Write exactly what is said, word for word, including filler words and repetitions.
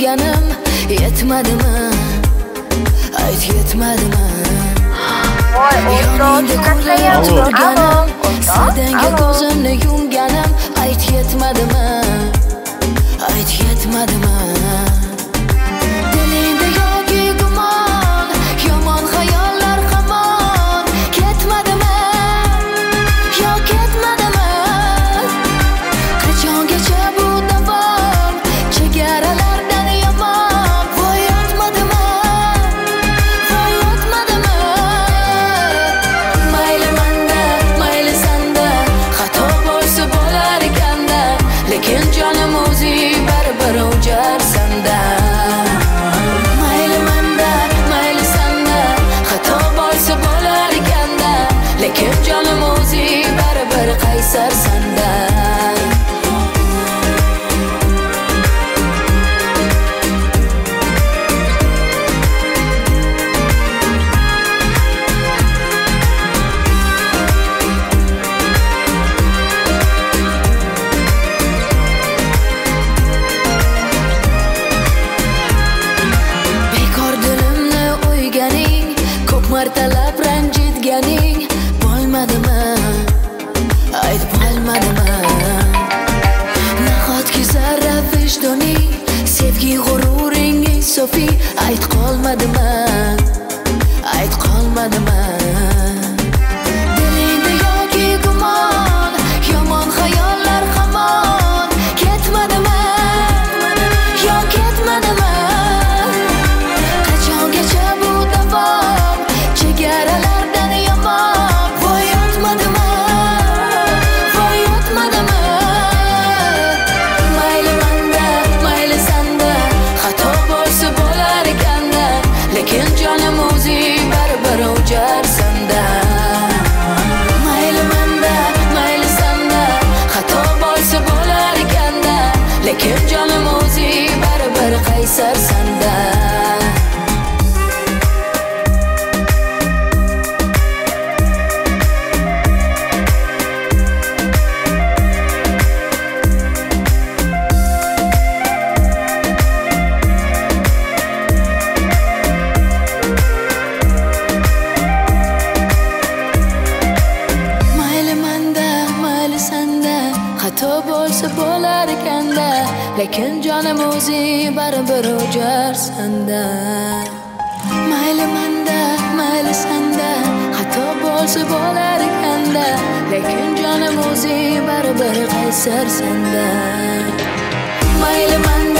yurganim yetmadimi? Ayt yetmadimi? Yoningda ko'rib turganim, sadanga ko'zimni yumganim, ayt yetmadimi? Ayt yetmadimi? Dilingda yoki gumon, yomon xayollar hamon ketmadimi? Yo ketmadimi? Qachongacha bu davom, chegaralardan yomon, voy yetmadimi? Voy yetmadimi? Mayli manda, mayli sanda, xato bo'lsa bo'lar ekanda, lekin jonim o'zing baribir o'jar sanda. Mayli manda, mayli sanda, xato bo'lsa bo'lar ekanda, lekin jonim o'zing baribir qaysar sanda. Martalab ranjitganing bo'lmadimi? Ayt bo'lmadimi? Nahotki zarra vijdoning, sevgi g'ururing insofiy, ayt qolmadimi? Ayt qolmadimi? Dilingda yoki gumon, yomon xayollar hamon ketmadimi? Yo ketmadimi? Qachongacha bu davom, chegaralardan yomon, voy yetmadimi? Voy yetmadimi? Mayli manda, mayli sanda, xato bo'lsa bo'lar ekanda, lekin jonim o'zing baribir o'jar sanda. Mayli manda, mayli sanda, xato bo'lsa bo'lar ekanda, lekin jonim o'zing baribir qaysar sanda. Xato bo'lsa bo'lar ekanda, lekin jonim o'zing baribir o'jar sanda. Mayli manda, mayli sanda, xato bo'lsa bo'lar ekanda, lekin jonim o'zing baribir qaysar sanda. Mayli manda